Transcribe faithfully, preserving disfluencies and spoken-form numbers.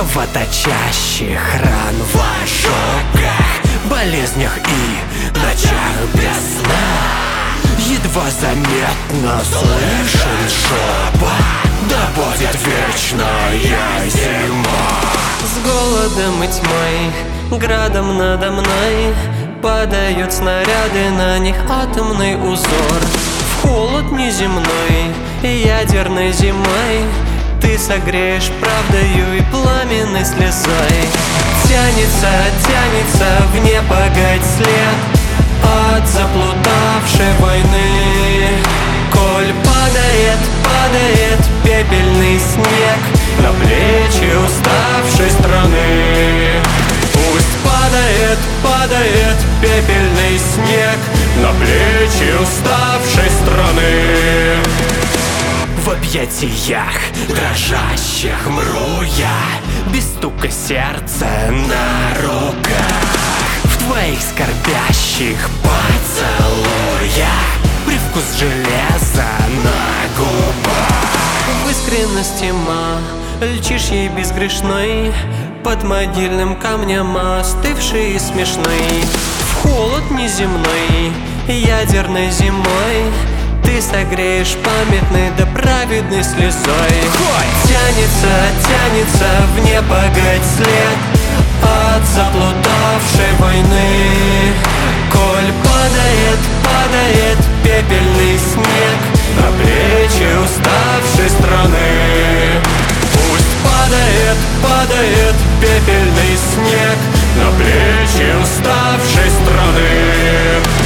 кровоточащих ран в ожогах, болезнях и ночах без сна. Едва заметно слышен шепот: да будет вечная зима. С голодом и тьмой, градом надо мной, падают снаряды, на них атомный узор. В холод неземной и ядерной зимой ты согреешь правдою и пламенной слезой. Тянется, тянется в непогодь след от заплутавшей войны. Коль падает, падает пепельный снег на плечи уставшей страны. Пусть падает, падает пепельный снег на плечи уставшей страны. В объятиях дрожащих мру я, без стука сердца на руках. В твоих скорбящих поцелуях привкус железа на губах. В искренности ма, льчишь безгрешной, под могильным камнем остывший и смешной. В холод неземной, ядерной зимой ты согреешь памятной да праведной слезой. Тянется, тянется в непогодь след от заплутавшей войны. Коль падает, падает пепельный снег на плечи уставшей страны. Пусть падает, падает пепельный снег на плечи уставшей страны.